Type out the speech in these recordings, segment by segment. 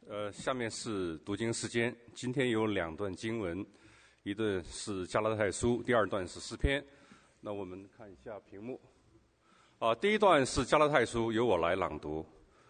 下面是读经时间。今天有2段经文，一段是加拉太书，第2段是诗篇。那我们看一下屏幕。第一段是加拉太书，由我来朗读。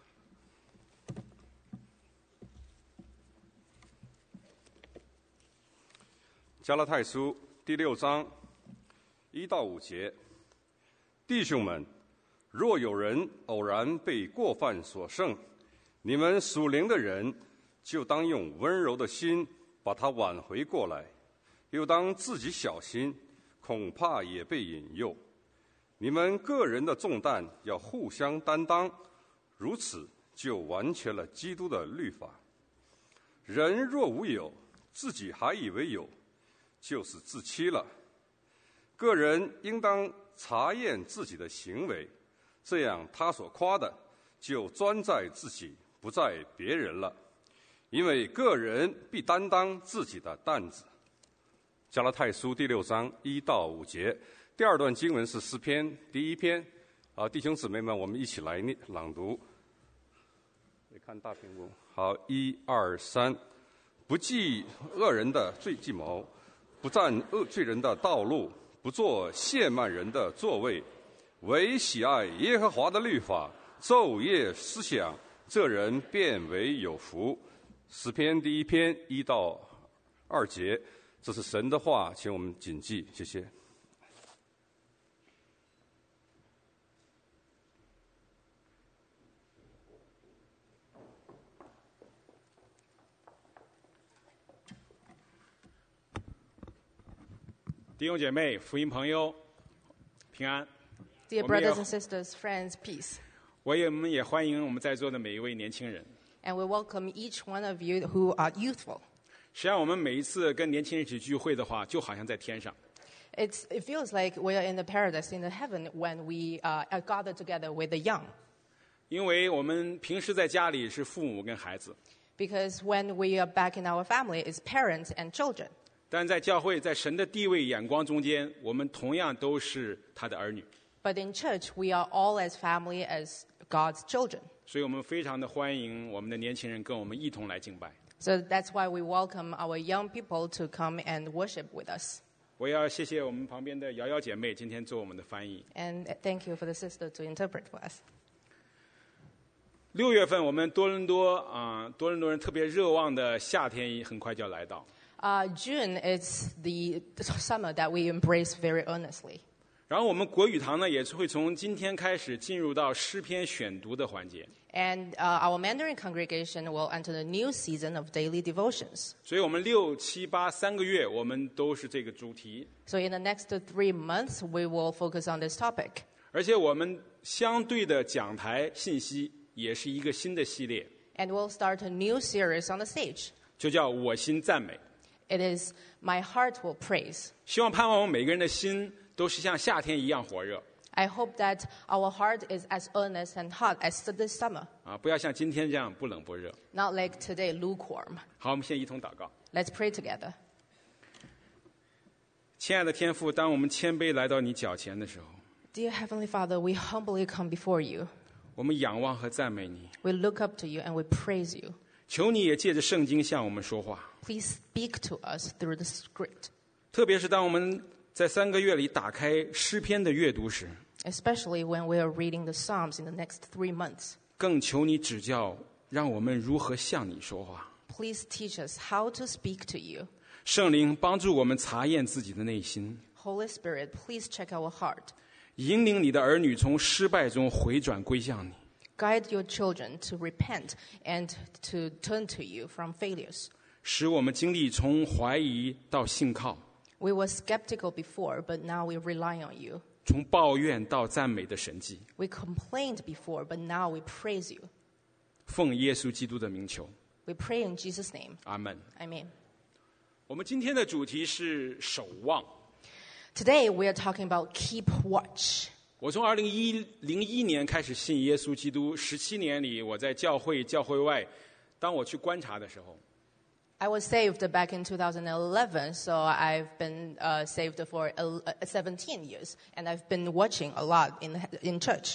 加拉太书第6章1到5节，弟兄们，若有人偶然被过犯所胜，你们属灵的人就当用温柔的心把他挽回过来，又当自己小心，恐怕也被引诱。你们个人的重担要互相担当，如此就完全了基督的律法。人若无有，自己还以为有，就是自欺了。个人应当查验自己的行为，这样他所夸的就专在自己，不在别人了。因为个人必担当自己的担子。加拉太书第6章1到5节，第2段经文是诗篇第1篇。弟兄姊妹们，我们一起来朗读。你看大屏幕。好，1、2、3。不计恶人的罪计谋，不占恶罪人的道路，不做亵慢人的座位，唯喜爱耶和华的律法，昼夜思想，这人便为有福。诗篇第1篇1到2节，这是神的话，请我们谨记，谢谢。 弟兄姐妹、福音朋友，平安。 Dear brothers and sisters, friends, peace. 我们也欢迎我们在座的每一位年轻人。 And we welcome each one of you who are youthful. 实际上，我们每一次跟年轻人一起聚会的话，就好像在天上。 It feels like we are in the paradise, in the heaven, when we are gathered together with the young. 因为我们平时在家里是父母跟孩子， Because when we are back in our family, it's parents and children. 但在教会，在神的地位眼光中间，我们同样都是他的儿女。 But in church, we are all as family as God's children. 所以我们非常的欢迎我们的年轻人跟我们一同来敬拜。 So that's why we welcome our young people to come and worship with us. 我也要谢谢我们旁边的瑶瑶姐妹今天做我们的翻译。 And thank you for the sister to interpret for us. 6月份，我们多伦多人特别热望的夏天很快就要来到。 June is the summer that we embrace very earnestly. 然后我们国语堂呢，也是会从今天开始进入到诗篇选读的环节。 And our Mandarin congregation will enter the new season of daily devotions. 所以我们6、7、8 3个月，我们都是这个主题。 So in the next 3 months, we will focus on this topic. 而且我们相对的讲台信息也是一个新的系列， And we'll start a new series on the stage. 就叫我心赞美。 It is My Heart Will Praise. 希望盼望我们每个人的心都是像夏天一样火热。 I hope that our heart is as earnest and hot as this summer, 不要像今天这样不冷不热。 not like today, lukewarm. 好，我们先一同祷告。 Let's pray together. 亲爱的天父，当我们谦卑来到你脚前的时候， Dear Heavenly Father, we humbly come before you. 我们仰望和赞美你， We look up to you and we praise you. 求你也借着圣经向我们说话。 Please speak to us through the script, 特别是当我们在3个月里打开诗篇的阅读时， especially when we are reading the Psalms in the next 3 months. 更求你指教，让我们如何向你说话。 Please teach us how to speak to you. 圣灵帮助我们查验自己的内心， Holy Spirit, please check our heart. 引领你的儿女从失败中回转归向你。 Guide your children to repent and to turn to you from failures. 使我们经历从怀疑到信靠， We were skeptical before, but now we rely on you. 从抱怨到赞美的神迹。 We complained before, but now we praise you. 奉耶稣基督的名求， We pray in Jesus' name. 阿门。 Amen. 我们今天的主题是守望。 Today we are talking about keep watch. 我从2001年开始信耶稣基督，17年里，我在教会外，当我去观察的时候， I was saved back in 2011, so I've been saved for 17 years, and I've been watching a lot in church.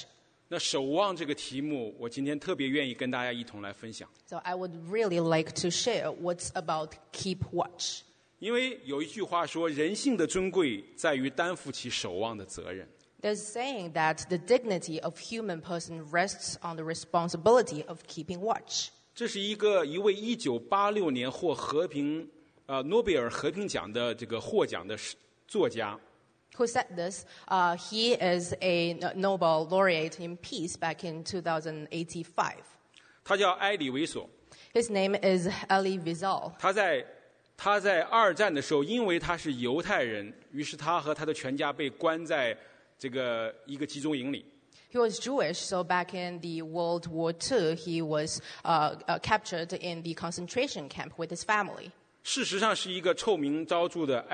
那守望这个题目，我今天特别愿意跟大家一同来分享， So I would really like to share what's about keep watch. 因为有一句话说，人性的尊贵在于担负起守望的责任。 There's saying that the dignity of human person rests on the responsibility of keeping watch. 这是一位1986年获诺贝尔和平奖的这个获奖的作家， Who said this? He is a Nobel laureate in peace back in 2085. 他叫埃里维索。 His name is Elie Wiesel. 他在二战的时候，因为他是犹太人，于是他和他的全家被关在这个一个集中营里。 He was Jewish, so back in the World War II, he was captured in the concentration camp with his family. 事实上是一个臭名昭著的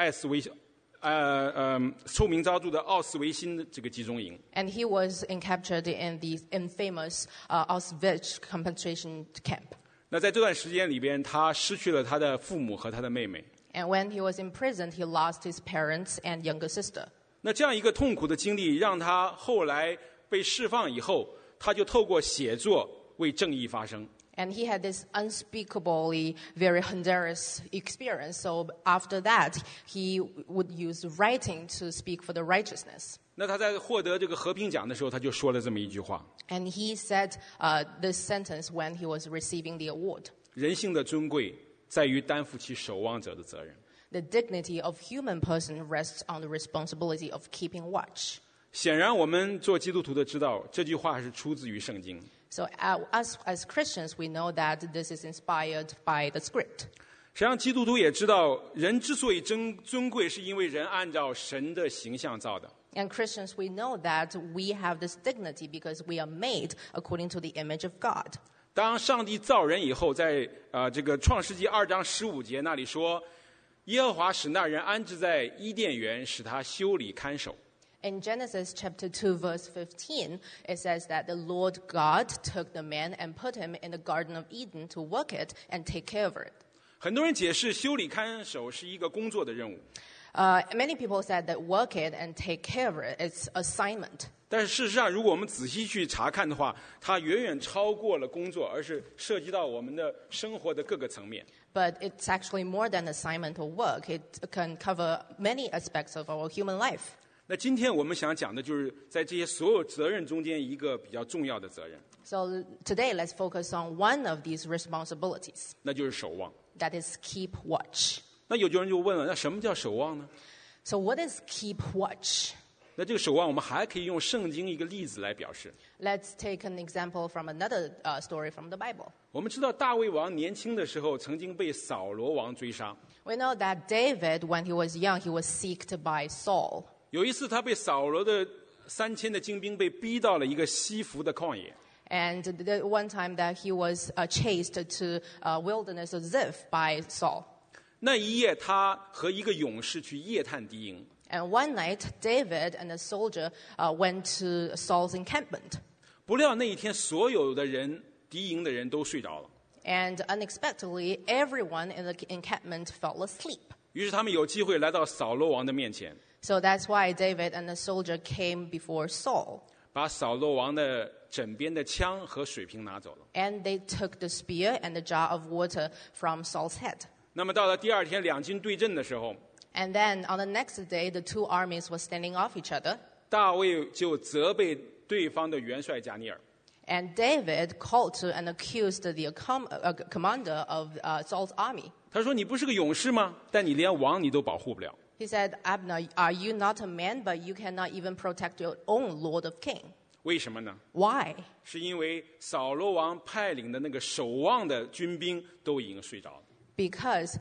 奥斯维辛的这个集中营。 And he was captured in the infamous Auschwitz concentration camp. 那在这段时间里边，他失去了他的父母和他的妹妹。 And when he was imprisoned, he lost his parents and younger sister. 那这样一个痛苦的经历，让他后来被释放以后，他就透过写作为正义发声。 And he had this unspeakably very Honduras experience. So after that, he would use writing to speak for the righteousness. 那他在获得这个和平奖的时候，他就说了这么一句话： And he said this sentence when he was receiving the award. 人性的尊贵在于担负起守望者的责任。 The dignity of human person rests on the responsibility of keeping watch. 显然，我们做基督徒的知道这句话是出自于圣经。 So us as Christians, we know that this is inspired by the script. 实际上，基督徒也知道，人之所以尊贵，是因为人按照神的形象造的。 And Christians, we know that we have this dignity because we are made according to the image of God. 当上帝造人以后，在这个创世纪2章15节那里说，耶和华使那人安置在伊甸园，使他修理看守。 In Genesis chapter 2, verse 15, it says that the Lord God took the man and put him in the Garden of Eden to work it and take care of it. 很多人解释修理看守是一个工作的任务， Many people said that work it and take care of it is assignment. 但是事实上，如果我们仔细去查看的话，它远远超过了工作，而是涉及到我们的生活的各个层面。 But it's actually more than assignment or work. It can cover many aspects of our human life. 那今天我们想讲的就是在这些所有责任中间一个比较重要的责任， So today, let's focus on one of these responsibilities. 那就是守望。 That is keep watch. 那有人就问了，那什么叫守望呢？ So what is keep watch? 那这个守望，我们还可以用圣经一个例子来表示。 Let's take an example from another story from the Bible. 我们知道大卫王年轻的时候曾经被扫罗王追杀， We know that David, when he was young, he was seeked by Saul. 有一次他被扫罗的3000的精兵被逼到了一个西弗的旷野。 And the one time that he was chased to wilderness of Ziph by Saul. 那一夜，他和一个勇士去夜探敌营， And one night, David and a soldier went to Saul's encampment. 不料那一天所有的敌营的人都睡着了， And unexpectedly, everyone in the encampment fell asleep. 于是他们有机会来到扫罗王的面前， So that's why David and the soldier came before Saul. 把扫罗王的枕边的枪和水瓶拿走了。 And they took the spear and the jar of water from Saul's head. 那么到了第二天两军对阵的时候， And then on the next day, the two armies were standing off each other. 大卫就责备对方的元帅加尼尔， And David called to and accused the commander of Saul's army. 他说：“你不是个勇士吗？但你连王你都保护不了。 He said, Abner, are you not a man, but you cannot even protect your own Lord of King? 为什么呢？ Why? 是因为扫罗王派领的那个守望的军兵都已经睡着了。 Because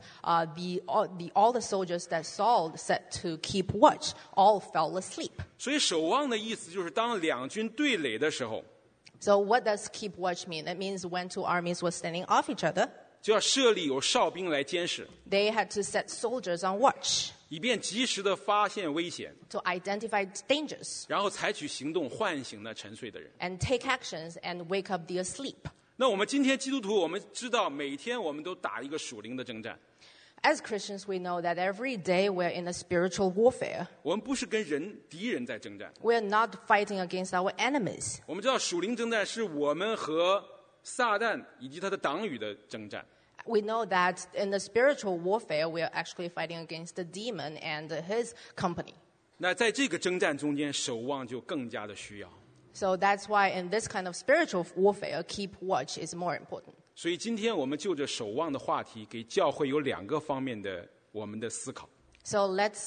all the soldiers that Saul set to keep watch all fell asleep. 所以守望的意思就是，当两军对垒的时候， So what does keep watch mean? It means when two armies were standing off each other, 就要设立有哨兵来监视， they had to set soldiers on watch 以便及时的发现危险， to identify dangers 然后采取行动唤醒那沉睡的人。 and take actions and wake up the asleep. 那我们今天基督徒，我们知道每天我们都打一个属灵的征战， As Christians, we know that every day we're in a spiritual warfare. 我们不是跟敌人在征战， We're not fighting against our enemies. 我们知道属灵征战是我们和撒旦以及他的党羽的征战。 We know that in the spiritual warfare, we are actually fighting against the demon and his company. 那在这个征战中间，守望就更加的需要。 So that's why in this kind of spiritual warfare, keep watch is more important. 所以今天我们就着守望的话题，给教会有2个方面的我们的思考。 So let's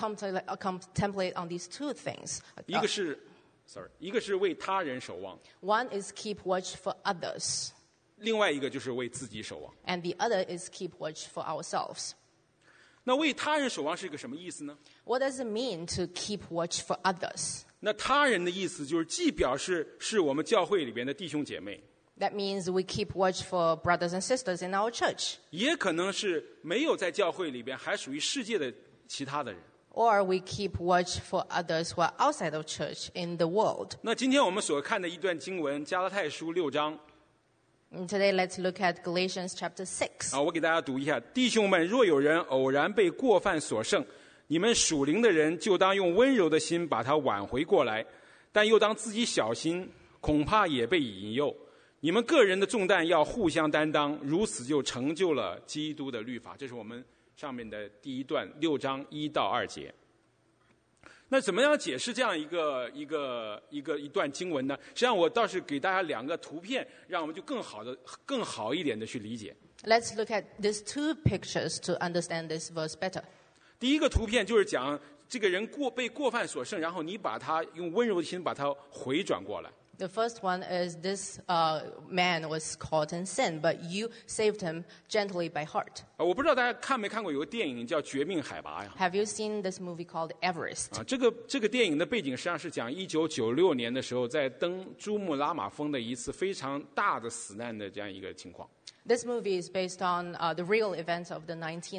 contemplate on these two things. 一个是为他人守望， One is keep watch for others, 另外一个就是为自己守望。 and the other is keep watch for ourselves. 那为他人守望是一个什么意思呢？ What does it mean to keep watch for others? 那他人的意思就是既表示是我们教会里边的弟兄姐妹， That means we keep watch for brothers and sisters in our church, 也可能是没有在教会里边还属于世界的其他的人。 or we keep watch for others who are outside of church in the world. 那今天我们所看的一段经文，加拉太书6章 And today, let's look at Galatians chapter 6. 啊，我给大家读一下：弟兄们，若有人偶然被过犯所胜，你们属灵的人就当用温柔的心把他挽回过来，但又当自己小心，恐怕也被引诱。你们个人的重担要互相担当，如此就成就了基督的律法。这是我们上面的第一段6章1到2节。那怎么样解释这样一段经文呢？实际上，我倒是给大家2个图片，让我们就更好一点的去理解。 Let's look at these two pictures to understand this verse better. 第一个图片就是讲这个人被过犯所胜，然后你把他用温柔的心把他回转过来。 The first one is this man was caught in sin, but you saved him gently by heart. 我不知道大家看没看过有个电影叫《绝命海拔》呀？ Have you seen this movie called Everest? 这个电影的背景实际上是讲1996年的时候，在登珠穆朗玛峰的一次非常大的死难的这样一个情况。 This movie is based on the real events of the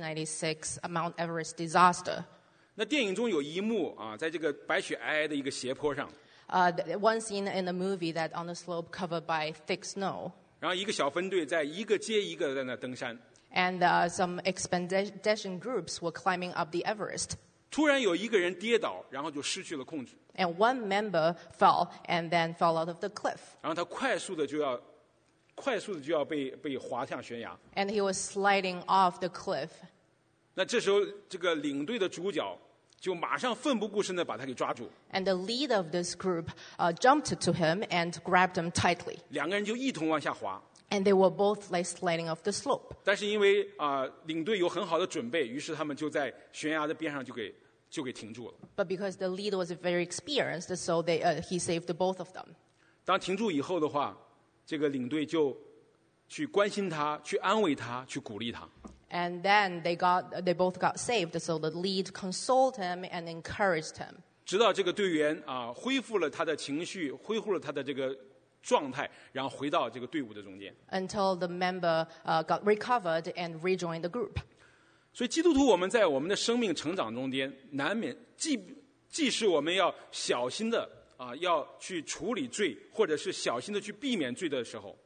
1996 Mount Everest disaster. 那电影中有一幕啊，在这个白雪皑皑的一个斜坡上， One scene in the movie that on a slope covered by thick snow, 然后一个小分队在一个接一个在那登山， and some expedition groups were climbing up the Everest. 突然有一个人跌倒，然后就失去了控制， And one member fell and then fell out of the cliff. 然后他快速的就要被滑向悬崖。 And he was sliding off the cliff. 那这时候，这个领队的主角就马上奋不顾身的把他给抓住， And the leader of this group jumped to him and grabbed him tightly. 2个人就一同往下滑。 And they were both like sliding off the slope. 但是因为领队有很好的准备，于是他们就在悬崖的边上就给停住了。 But because the leader was very experienced, so he saved the both of them. 当停住以后的话，这个领队就去关心他，去安慰他，去鼓励他。 And then they both got saved, so the lead consoled him and encouraged him. 直到这个队员恢复了他的情绪，恢复了他的这个状态，然后回到这个队伍的中间。 Until the member got recovered and rejoined the group. 所以基督徒我们在我们的生命成长中间，难免既是我们要小心的要去处理罪，或者是小心的去避免罪的时候，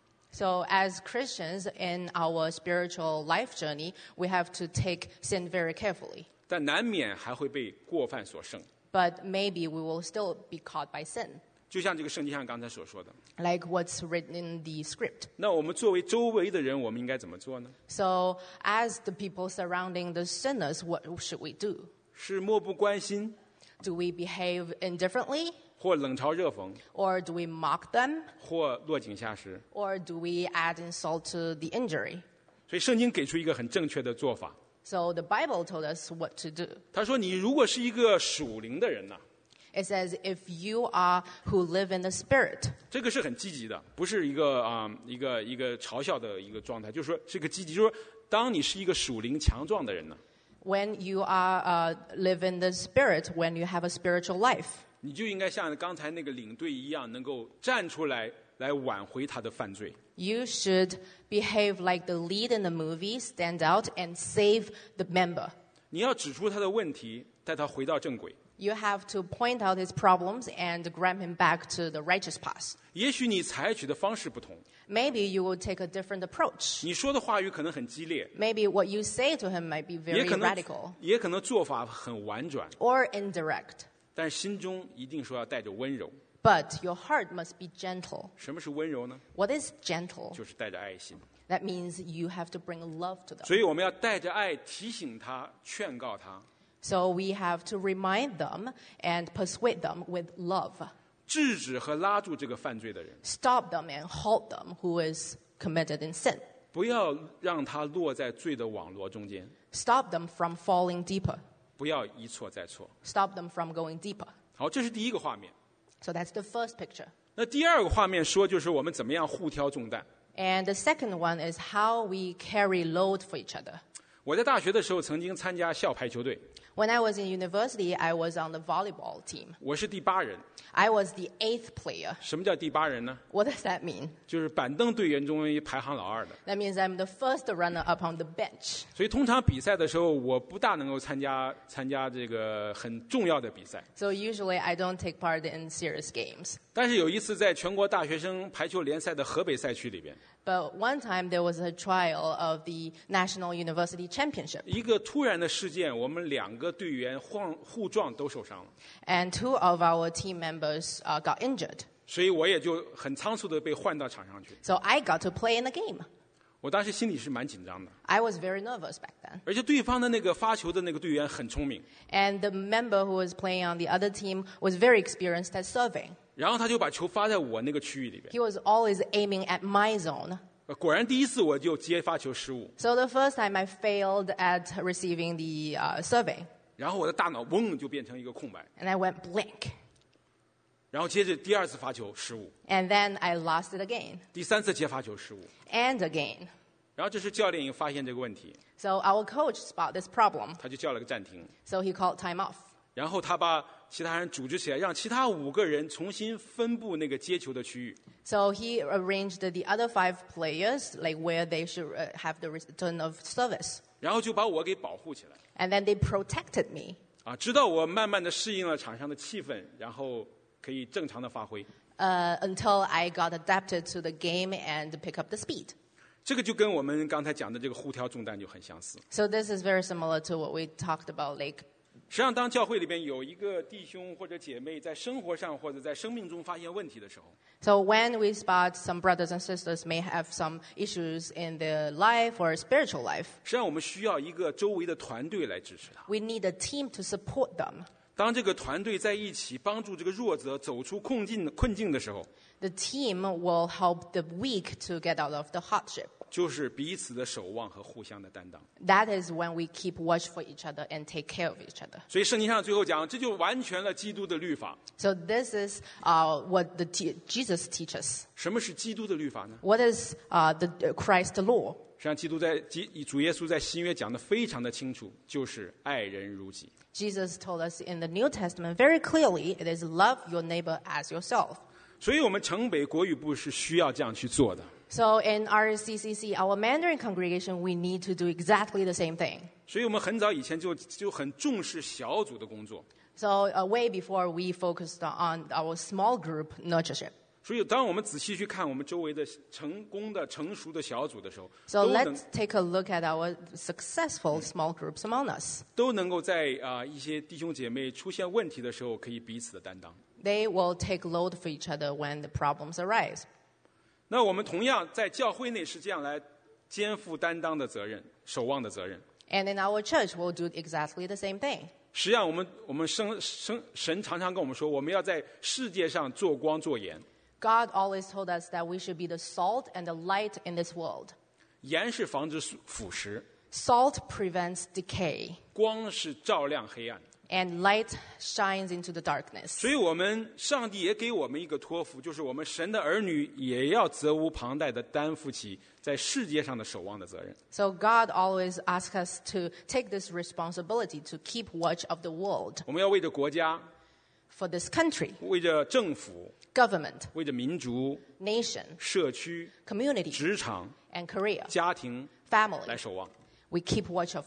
So as Christians in our spiritual life journey, we have to take sin very carefully. 但难免还会被过犯所胜。 But maybe we will still be caught by sin, 就像这个圣经上刚才所说的， like what's written in the script. 那我们作为周围的人，我们应该怎么做呢？ So as the people surrounding the sinners, what should we do? 是漠不关心， Do we behave indifferently? 或冷嘲热讽， Or do we mock them? 或落井下石？ Or do we add insult to the injury? 所以圣经给出一个很正确的做法。 So the Bible told us what to do. 他说：“你如果是一个属灵的人呢， It says, if you are who live in the Spirit, 这个是很积极的，不是一个一个嘲笑的一个状态，就是说是一个积极，就是说当你是一个属灵强壮的人呢， when you are live in the Spirit, when you have a spiritual life, 你就应该像刚才那个领队一样，能够站出来挽回他的犯罪。 you should behave like the lead in the movie, stand out and save the member. 你要指出他的问题，带他回到正轨。 You have to point out his problems and grab him back to the righteous path. 也许你采取的方式不同， Maybe you will take a different approach. 你说的话语可能很激烈， Maybe what you say to him might be 也 very 可能 radical 也可能做法很婉转， or indirect. 但心中一定说要带着温柔。 But your heart must be gentle. 什么是温柔呢？ What is gentle? 就是带着爱心。 That means you have to bring love to them. 所以我们要带着爱提醒他、劝告他， So we have to remind them and persuade them with love. 制止和拉住这个犯罪的人， Stop them and halt them who is committed in sin. 不要让他落在罪的网络中间， Stop them from falling deeper. 不要一错再错。 Stop them from going deeper. 好，这是第一个画面。 So that's the first picture. 那第二个画面说，就是我们怎么样互挑重担。 And the second one is how we carry load for each other. 我在大学的时候曾经参加校排球队， When I was in university, I was on the volleyball team. 我是第8人。 I was the 8th player. 什么叫第8人呢？ What does that mean? 就是板凳队员中排行老2的。 That means I'm the first runner up on the bench. 所以通常比赛的时候，我不大能够参加这个很重要的比赛。 So usually I don't take part in serious games. 但是有一次在全国大学生排球联赛的河北赛区里边， But one time there was a trial of the National University Championship. 一个突然的事件，我们2个队员互撞都受伤了， And 2 of our team members got injured. 所以我也就很仓促的被换到场上去。 So I got to play in the game. 我当时心里是蛮紧张的， I was very nervous back then. 而且对方的那个发球的那个队员很聪明， And the member who was playing on the other team was very experienced at serving. 然后他就把球发在我那个区域里边。 He was always aiming at my zone. 果然第一次我就接发球失误， So the first time I failed at receiving the survey. 然后我的大脑嗡就变成一个空白， And I went blank. 然后接着第2次发球失误， And then I lost it again. 第3次接发球失误， And again. 然后这时教练也发现这个问题， So our coach spotted this problem. 他就叫了个暂停， So he called time off. 然后他把其他人组织起来，让其他5个人重新分布那个接球的区域。 So he arranged the other 5 players, like where they should have the return of service. 然后就把我给保护起来， And then they protected me 直到我慢慢的适应了场上的气氛，然后可以正常的发挥。 until I got adapted to the game and pick up the speed. 这个就跟我们刚才讲的这个互挑重担就很相似。 So this is very similar to what we talked about, like 实际上，当教会里边有一个弟兄或者姐妹在生活上或者在生命中发现问题的时候， so when we spot some brothers and sisters may have some issues in their life or spiritual life, 实际上我们需要一个周围的团队来支持他。 we need a team to support them. 当这个团队在一起帮助这个弱者走出困境的时候， The team will help the weak to get out of the hardship. 就是彼此的守望和互相的担当。 That is when we keep watch for each other and take care of each other. 所以圣经上最后讲，这就完全了基督的律法。 So this is what Jesus teaches. 什么是基督的律法呢？ What is the Christ law? 实际上，主耶稣在新约讲的非常的清楚，就是爱人如己。 Jesus told us in the New Testament very clearly, it is love your neighbor as yourself. 所以我们城北国语部是需要这样去做的。 So in RCCC, our Mandarin congregation, we need to do exactly the same thing. 所以我们很早以前就很重视小组的工作。 So way before we focused on our small group nurtureship. 所以当我们仔细去看我们周围的成功的成熟的小组的时候， So 都能 let's take a look at our successful small groups among us. 都能够在一些弟兄姐妹出现问题的时候，可以彼此的担当。 They will take load for each other when the problems arise. 那我们同样在教会内是这样来肩负担当的责任、守望的责任。 And in our church, we'll do exactly the same thing. 实际上，我们神常常跟我们说，我们要在世界上做光做盐。 God always told us that we should be the salt and the light in this world. 盐是防止腐蚀， Salt prevents decay, 光是照亮黑暗。 and light shines into the darkness. 所以上帝也给我们一个托付，就是我们神的儿女也要责无旁贷的担负起在世界上的守望的责任。 So God always asks us to take this responsibility to keep watch of the world 我们要为着国家、 for this country, 为着政府、 government, 为着民族、 nation, 社区、 community, 职场、 and career, 家庭 family. 来守望。 We keep watch of them.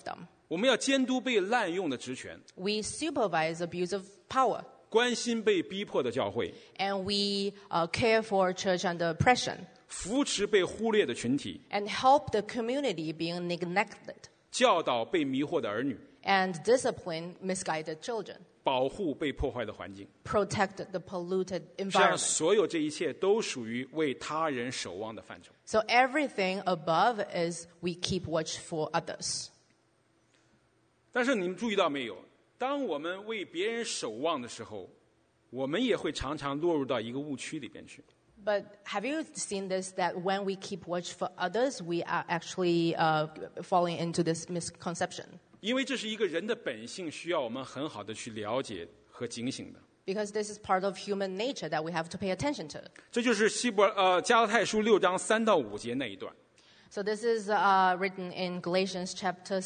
我们要监督被滥用的职权， We supervise abuse of power. 关心被逼迫的教会， And we care for church under oppression. 扶持被忽略的群体， And help the community being neglected. 教导被迷惑的儿女， And discipline misguided children. 保护被破坏的环境。 Protect the polluted 实际上， environment. 所有这一切都属于为他人守望的范畴。 So everything above is we keep watch for others. 但是你们注意到没有？当我们为别人守望的时候，我们也会常常落入到一个误区里边去。 But have you seen this, that when we keep watch for others, we are actually falling into this misconception? 因为这是一个人的本性，需要我们很好的去了解和警醒的。 Because this is part of human nature that we have to pay attention to. 这就是加拉太书6章3到5节那一段。 So this is written in Galatians chapter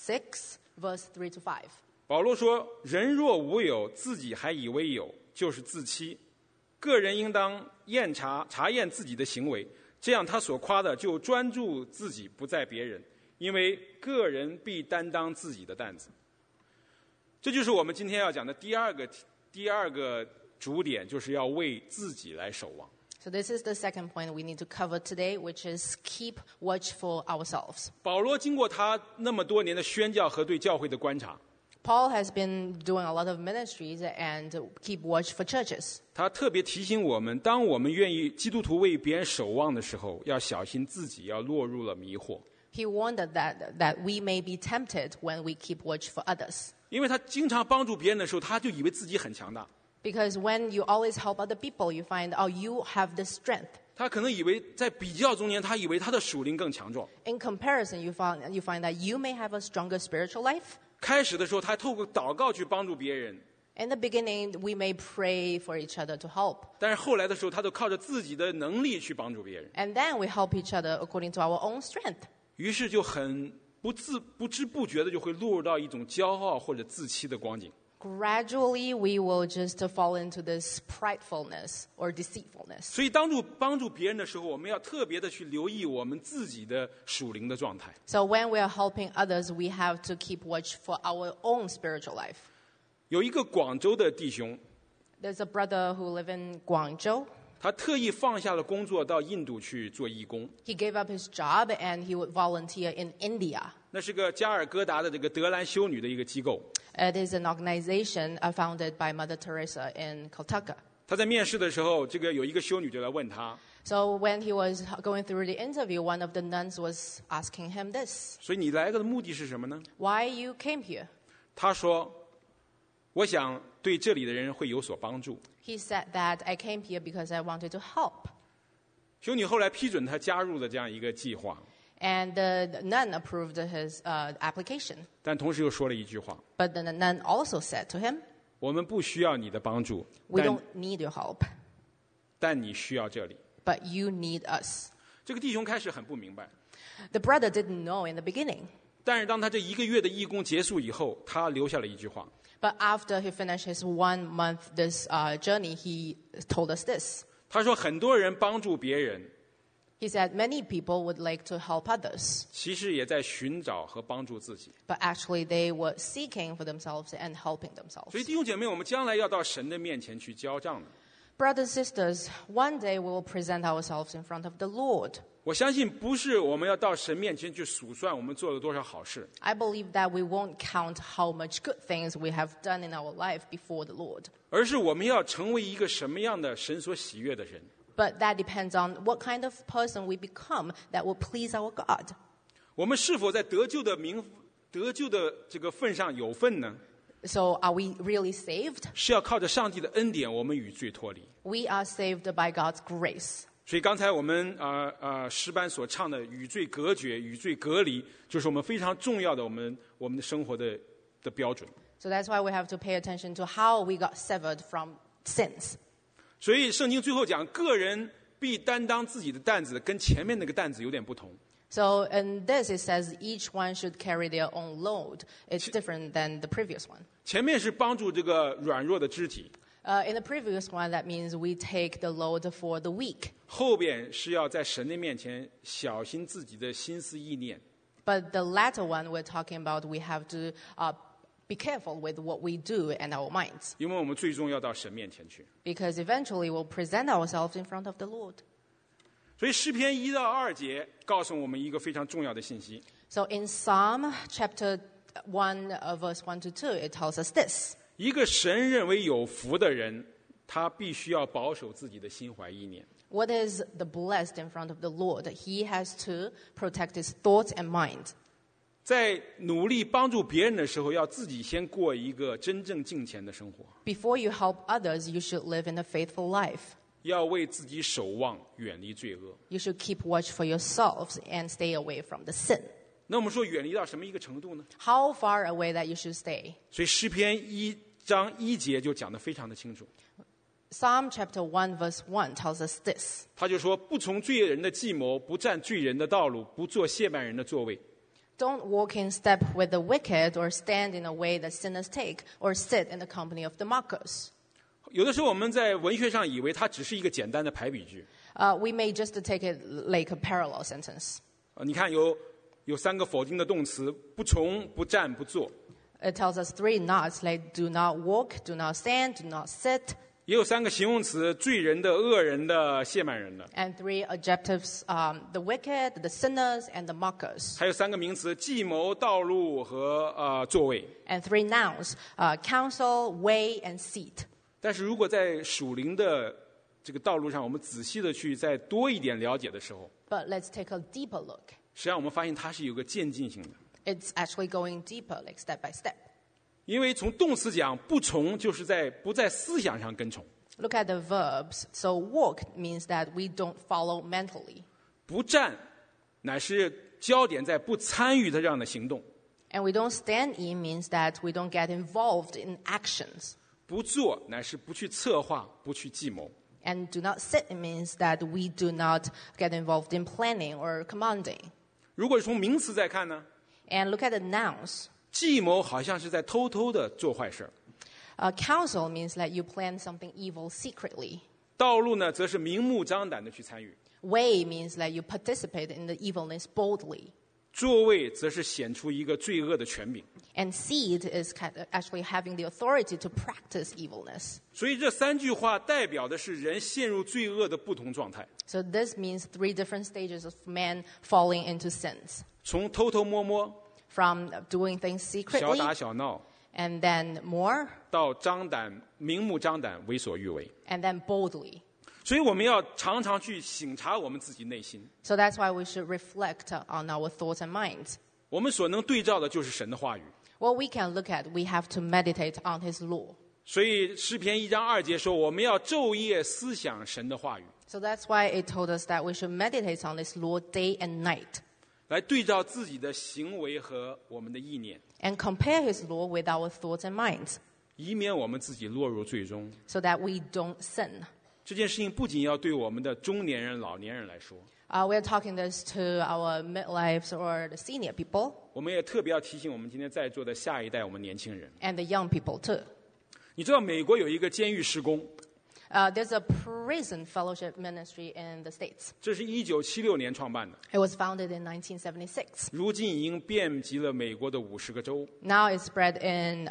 6, verse 3 to 5. 保罗说：“人若无有，自己还以为有，就是自欺。个人应当查验自己的行为，这样他所夸的就专注自己，不在别人，因为个人必担当自己的担子。”这就是我们今天要讲的第二个主点，就是要为自己来守望。 So this is the second point we need to cover today, which is keep watch for ourselves. 保罗经过他那么多年的宣教和对教会的观察， Paul has been doing a lot of ministries and keep watch for churches. 他特别提醒我们，当我们愿意基督徒为别人守望的时候，要小心自己要落入了迷惑。 He warned that we may be tempted when we keep watch for others. 因为他经常帮助别人的时候，他就以为自己很强大。 Because when you always help other people, you find, oh, you have the strength. 他可能以为在比较中间，他以为他的属灵更强壮。 In comparison, you find that you may have a stronger spiritual life. 开始的时候，他透过祷告去帮助别人， In the beginning, we may pray for each other to help. 但是后来的时候，他都靠着自己的能力去帮助别人， And then we help each other according to our own strength. 于是就很不知不觉的就会落入到一种骄傲或者自欺的光景。 Gradually, we will just fall into this pridefulness or deceitfulness. 所以，帮助别人的时候，我们要特别的去留意我们自己的属灵的状态。 So when we are helping others, we have to keep watch for our own spiritual life. 有一个广州的弟兄， There's a brother who lives in Guangzhou. 他特意放下了工作，到印度去做义工。 He gave up his job and he would volunteer in India. 那是个加尔各答的这个德兰修女的一个机构。 It is an organization founded by Mother Teresa in Calcutta. 他在面试的时候，有一个修女就来问他， So when he was going through the interview, one of the nuns was asking him this: 所以你来的目的是什么呢？ Why you came here? 他说，我想对这里的人会有所帮助。 He said that I came here because I wanted to help. 修女后来批准他加入了这样一个计划， And the nun approved his application. 但同时又说了一句话： But the nun also said to him, 我们不需要你的帮助， we don't need your help, 但你需要这里。 but you need us. 这个弟兄开始很不明白， The brother didn't know in the beginning. 但是当他这1个月的义工结束以后，他留下了一句话， But after he finished his 1 month this journey, he told us this. 他说很多人帮助别人， He said many people would like to help others, 其实也在寻找和帮助自己。 but actually they were seeking for themselves and helping 所 themselves. 以弟兄姐妹，我们将来要到神的面前去交账的。 Brothers and sisters, one day we will present ourselves in front of the Lord. 我相信不是我们要到神面前去数算我们做了多少好事， I believe that we won't count how much good things we have done in our life before the Lord. 而是我们要成为一个什么样的神所喜悦的人。 But that depends on what kind of person we become that will please our God. 我们是否在得救的这个份上有份呢？ So are we really saved? 是要靠着上帝的恩典，我们与罪脱离。 We are saved by God's grace. 所以刚才我们诗班所唱的与罪隔绝、与罪隔离，就是我们非常重要的我们的生活的标准。 So that's why we have to pay attention to how we got severed from sins. 所以圣经最后讲，个人必担当自己的担子，跟前面那个担子有点不同。 So in this it says each one should carry their own load. It's different than the previous one. 前面是帮助这个软弱的肢体， In the previous one, that means we take the load for the weak. 后边是要在神的面前小心自己的心思意念。 But the latter one we're talking about, we have to be careful with what we do and our minds. 因为我们最终要到神面前去。 Because eventually we'll present ourselves in front of the Lord. 所以诗篇1到2节告诉我们一个非常重要的信息： So in Psalm chapter 1, verse 1 to 2, it tells us this. 一个神认为有福的人，他必须要保守自己的心怀意念。 What is the blessed in front of the Lord? He has to protect his thoughts and mind. 在努力帮助别人的时候，要自己先过一个真正敬虔的生活， Before you help others, you should live in a faithful life. 要为自己守望，远离罪恶。 You should keep watch for yourselves and stay away from the sin. 那我们说远离到什么一个程度呢？ How far away that you should stay? 所以诗篇1章1节就讲得非常的清楚， Psalm chapter 1, verse 1 tells us this. 他就说：不从罪人的计谋，不占罪人的道路，不坐亵慢人的座位。 Don't walk in step with the wicked or stand in a way that sinners take or sit in the company of the mockers. 有的时候我们在文学上以为它只是一个简单的排比句。 We may just take it like a parallel sentence. 你看有3个否定的动词：不从、不站、不坐。 It tells us 3 nots, like do not walk, do not stand, do not sit, 也有3个形容词：罪人的、恶人的、亵慢人的。 and 3 adjectives, the wicked, the sinners, and the mockers. 还有3个名词：计谋、道路和座位。 And 3 nouns, counsel, way, and seat. 但是如果在属灵的这个道路上，我们仔细的去再多一点了解的时候， But let's take a deeper look. 实际上我们发现它是有个渐进性的。 It's actually going deeper, like step by step. 因为从动词讲，不从就是不在思想上跟从； Look at the verbs. So walk means that we don't follow mentally. 不站，乃是焦点在不参与的这样的行动； And we don't stand in means that we don't get involved in actions. 不做，乃是不去策划、不去计谋。 And do not sit means that we do not get involved in planning or commanding. 如果从名词再看呢， And look at the nouns. 计谋好像是在偷偷的做坏事儿， Counsel means that you plan something evil secretly. 道路呢，则是明目張膽的去參與； Way means that you participate in the evilness boldly. 座位则是顯出一個罪惡的權柄。 And seed is actually having the authority to practice evilness. 所以这3句話代表的是人陷入罪惡的不同狀態， So this means 3 different stages of man falling into sins. 從偷偷摸摸、 From doing things 小 secretly 打小鬧， and then more 到明目張膽、為所欲為。 and then boldly. 所以我们要常常去省察我们自己内心， So that's why we should reflect on our thoughts and minds. 我们所能对照的就是神的话语。 What we can look at, we have to meditate on His law. 所以诗篇1章2節說，我們要晝夜思想神的話語， So that's why it told us that we should meditate on His law day and night 來對照自己的行為和我們的意念， and compare His law with our thoughts and minds 以免我們自己落入罪中。 so that we don't sin. 這件事情不僅要對我們的中年人、老年人來說， We're talking this to our midlives or the senior people 我們也特別要提醒我們今天在座的下一代，我們年輕人。 and the young people too. 你知道美國有一個監獄事工， There's a prison fellowship ministry in the States. 這是1976年創辦的， It was founded in 1976. 如今已經遍及了美國的50個州， Now it's spread in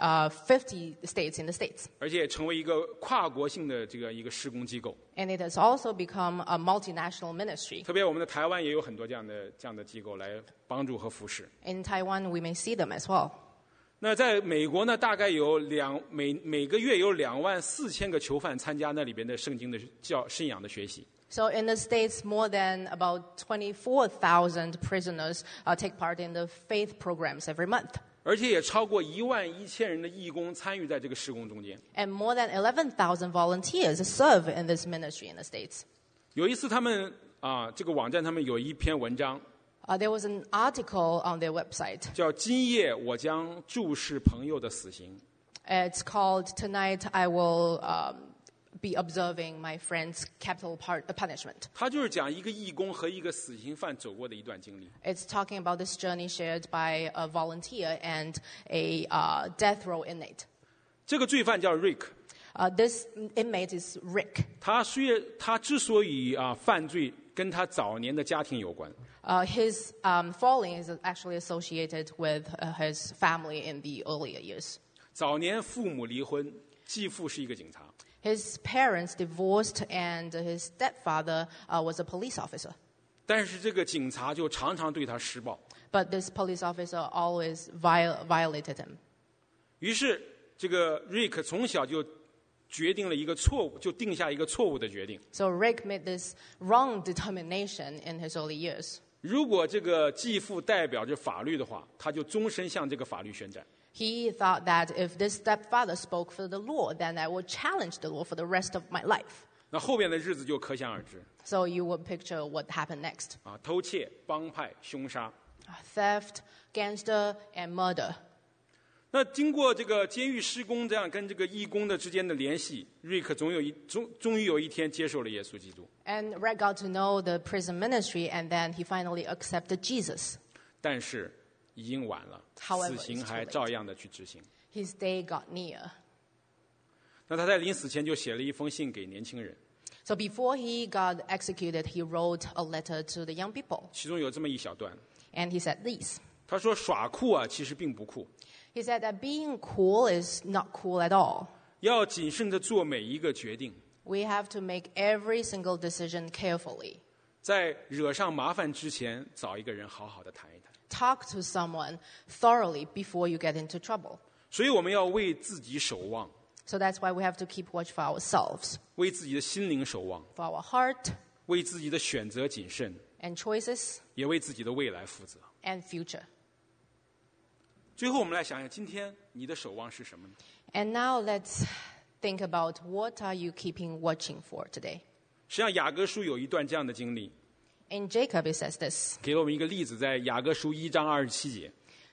50 states in the States. 而且也成為一個跨國性的一個事工機構。 And it has also become a multinational ministry. 特別我們的台灣也有很多這樣的機構來幫助和服侍。 In Taiwan, we may see them as well. 那在美國呢，大概有每個月有24000個囚犯參加那裡邊的聖經的信仰的學習。 So in the States, more than about 24,000 prisoners take part in the faith programs every month. 而且也超過11000人的義工參與在這個事工中間。 And more than 11,000 volunteers serve in this ministry in the States. 有一次他們這個網站他們有一篇文章 There was an article on their website. 叫今夜我將注視朋友的死刑。 It's called Tonight I Will Be Observing My Friend's Capital Punishment. 他就是講一個義工和一個死刑犯走過的一段經歷。 It's talking about this journey shared by a volunteer and a death row inmate. 這個罪犯叫 Rick， This inmate is Rick. 他之所以犯罪， 跟他早年的家庭有关。 His falling is actually associated with his family in the earlier years. 早年父母离婚，继父是一个警察， His parents divorced, and his stepfather was a police officer. 但是这个警察就常常对他施暴。 But this police officer always violated him. 于是这个瑞克从小就决定了一个错误，就定下一个错误的决定。 So Rick made this wrong determination in his early years. 如果这个继父代表着法律的话，他就终身向这个法律宣战。 He thought that if this stepfather spoke for the law, then I would challenge the law for the rest of my life. 那后边的日子就可想而知 So you would picture what happened next. 啊，偷窃、帮派、凶杀。 Theft, gangster, and murder. 那经过这个监狱施工，这样跟这个义工的之间的联系，瑞克终于有一天接受了耶稣基督。 And Rick got to know the prison ministry, and then he finally accepted Jesus. 但是已经晚了， However, 死刑 it's too 还 late. 照样的去执行。 His day got near. 那他在临死前就写了一封信给年轻人， So before he got executed, he wrote a letter to the young people. 其中有这么一小段， And he said this. 他说：“耍酷啊，其实并不酷， He said that being cool is not cool at all. 要谨慎的做每一个决定， We have to make every single decision carefully. 在惹上麻烦之前，找一个人好好的谈一谈。 Talk to someone thoroughly before you get into trouble. 所以我们要为自己守望， So that's why we have to keep watch for ourselves, 为自己的心灵守望， for our heart 为自己的选择谨慎， and choices 也为自己的未来负责。 and future. 最后，我们来想想，今天你的守望是什么呢？ And now let's think about what are you keeping watching for today. 实际上，雅各书有一段这样的经历， In Jacob, it says this. 给了我们一个例子，在雅各书1章27节，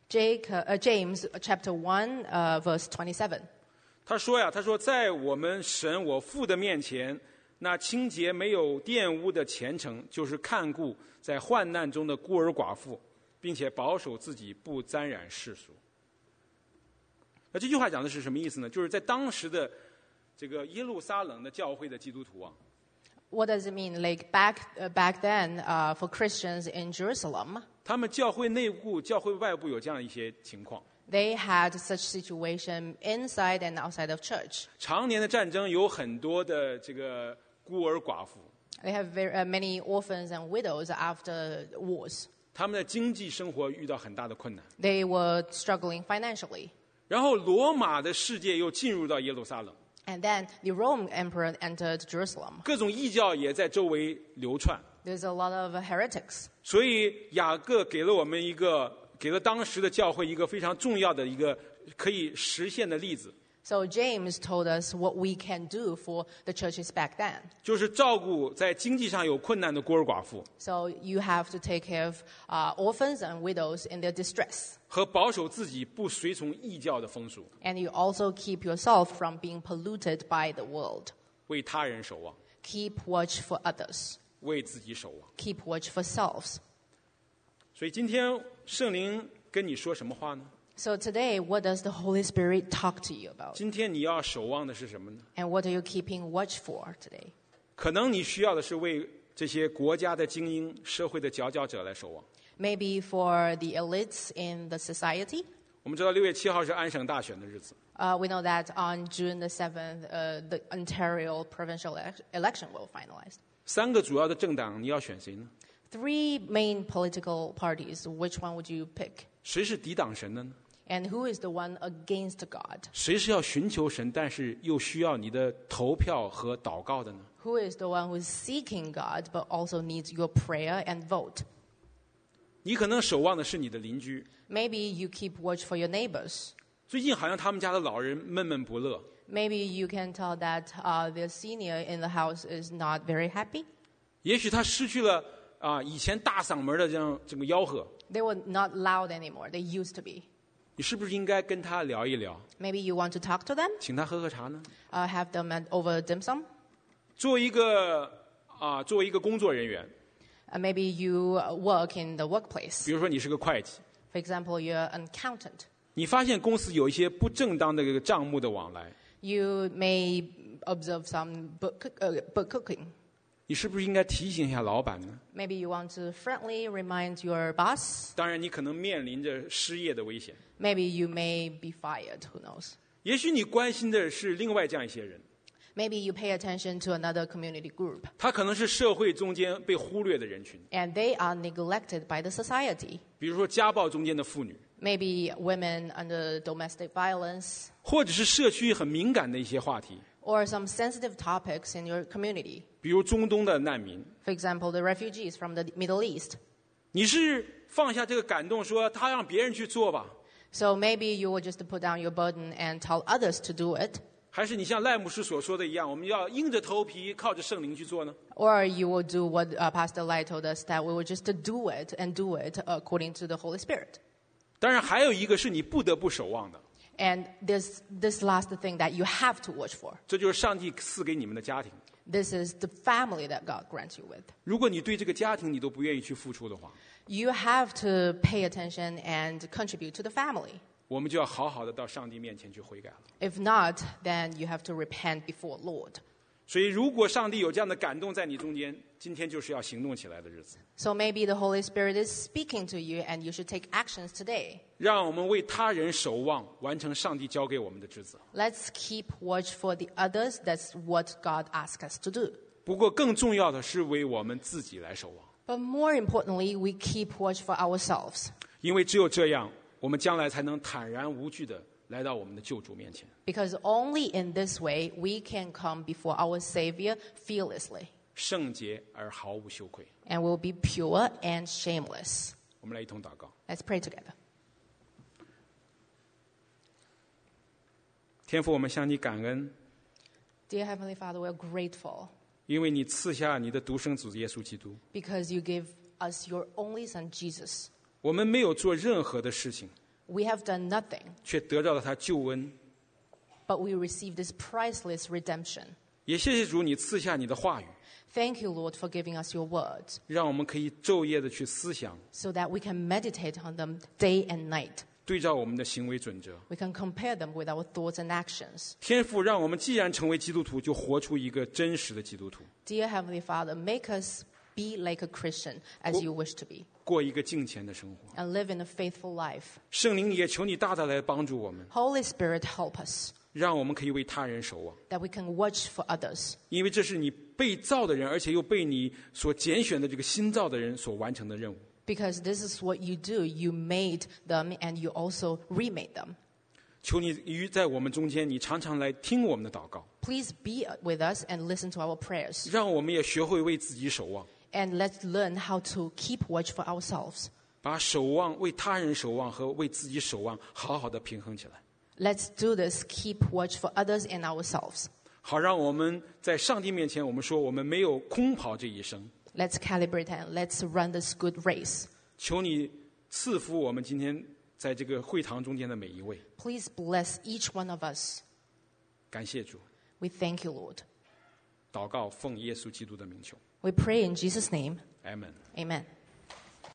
James chapter 1, verse 27. 他说在我们神我父的面前，那清洁没有玷污的虔诚，就是看顾在患难中的孤儿寡妇，并且保守自己不沾染世俗。那这句话讲的是什么意思呢？就是在当时的这个耶路撒冷的教会的基督徒啊， What does it mean? Like back then, for Christians in Jerusalem, 他们教会内部、教会外部有这样一些情况。 they had such situation inside and outside of church. 常年的战争有很多的这个孤儿寡妇， They have many orphans and widows after wars. 他们的经济生活遇到很大的困难。 They were struggling financially. 然后罗马的世界又进入到耶路撒冷， And then the Roman emperor entered Jerusalem. 各种异教也在周围流窜。 There's a lot of heretics. 所以雅各给了当时的教会一个非常重要的一个可以实现的例子， So James told us what we can do for the churches back then. 就是照顾在经济上有困难的孤儿寡妇， So you have to take care of orphans and widows in their distress. 和保守自己不随从异教的风俗， And you also keep yourself from being polluted by the world. 为他人守望， Keep watch for others. 为自己守望。 Keep watch for selves. 所以今天圣灵跟你说什么话呢？ So today, what does the Holy Spirit talk to you about? 今天你要守望的是什么呢？ And what are you keeping watch for today? 可能你需要的是为这些国家的精英、社会的佼佼者来守望。 Maybe for the elites in the society. 我们知道6月7号是安省大选的日子， We know that on June the 7th, the Ontario provincial election will finalize. 3个主要的政党，你要选谁呢？ Three main political parties. Which one would you pick? 谁是抵挡神的呢？ And who is the one against God? 谁是要寻求神，但是又需要你的投票和祷告的呢？ Who is the one who's seeking God but also needs your prayer and vote? 你可能守望的是你的邻居， Maybe you keep watch for your neighbors. 最近好像他们家的老人闷闷不乐， Maybe you can tell that the senior in the house is not very happy. 也许他失去了以前大嗓门的这个吆喝， They were not loud anymore. They used to be. 你是不是应该跟他聊一聊， Maybe you want to talk to them, 请他喝喝茶呢？ have them over dim sum. 作为一个工作人员， Maybe you work in the workplace. 比如说你是个会计， For example, you're an accountant. 你发现公司有一些不正当的这个账目的往来， You may observe some book cooking. 你是不是应该提醒一下老板呢？ Maybe you want to friendly remind your boss. 当然，你可能面临着失业的危险。 Maybe you may be fired, who knows? 也许你关心的是另外这样一些人， Maybe you pay attention to another community group, 他可能是社会中间被忽略的人群， and they are neglected by the society. 比如说家暴中间的妇女， Maybe women under domestic violence, 或者是社区很敏感的一些话题， or some sensitive topics in your community. 比如中东的难民。 For example, the refugees from the Middle East. 你是放下这个感动，说他让别人去做吧， So maybe you will just put down your burden and tell others to do it, 还是你像赖牧师所说的一样，我们要硬着头皮靠着圣灵去做呢？ or you will do what Pastor Lai told us, that we will just do it and do it according to the Holy Spirit. 当然，还有一个是你不得不守望的， And there's this last thing that you have to watch for. 这就是上帝赐给你们的家庭。 This is the family that God grants you with. 如果你对这个家庭你都不愿意去付出的话， You have to pay attention and contribute to the family. 我们就要好好的到上帝面前去悔改了。 If not, then you have to repent before Lord. 所以，如果上帝有这样的感动在你中间，今天就是要行动起来的日子。 So maybe the Holy Spirit is speaking to you and you should take actions today. 让我们为他人守望，完成上帝交给我们的职责。 Let's keep watch for the others. That's what God asks us to do. 不过，更重要的是为我们自己来守望， But more importantly, we keep watch for ourselves. 因为只有这样，我们将来才能坦然无惧的来到我们的救主面前。 Because only in this way we can come before our Savior fearlessly. 圣洁而毫无羞愧。 And we'll be pure and shameless. 我们来一同祷告。 Let's pray together. 天父，我们向你感恩， Dear Heavenly Father, we're grateful 因为你赐下你的独生子耶稣基督。 because you give us your only Son, Jesus. 我们没有做任何的事情， We have done nothing, 却得到了他救恩。 but we receive this priceless redemption. 也谢谢主，你赐下你的话语， Thank you, Lord, for giving us your words 让我们可以昼夜的去思想， so that we can meditate on them day and night. 对照我们的行为准则。 We can compare them with our thoughts and actions. 天父，让我们既然成为基督徒，就活出一个真实的基督徒， Dear Heavenly Father, make us be like a Christian as you wish to be 过一个敬虔的生活。 and live in a faithful life. 圣灵也求你大大来帮助我们， Holy Spirit, help us 让我们可以为他人守望， that we can watch for others 因为这是你被造的人，而且又被你所拣选的这个新造的人所完成的任务。 because this is what you do. You made them and you also remade them. 求你在我们中间，你常常来听我们的祷告， Please be with us and listen to our prayers. 让我们也学会为自己守望， And let's learn how to keep watch for ourselves. 把守望、为他人守望和为自己守望好好的平衡起来， Let's do this, keep watch for others and ourselves. 好让我们在上帝面前，我们说我们没有空跑这一生。 Let's calibrate and let's run this good race. 求你赐福我们今天在这个会堂中间的每一位， Please bless each one of us. 感谢主， We thank you, Lord. 祷告奉耶稣基督的名求 We pray in Jesus' name. ，Amen。 Amen.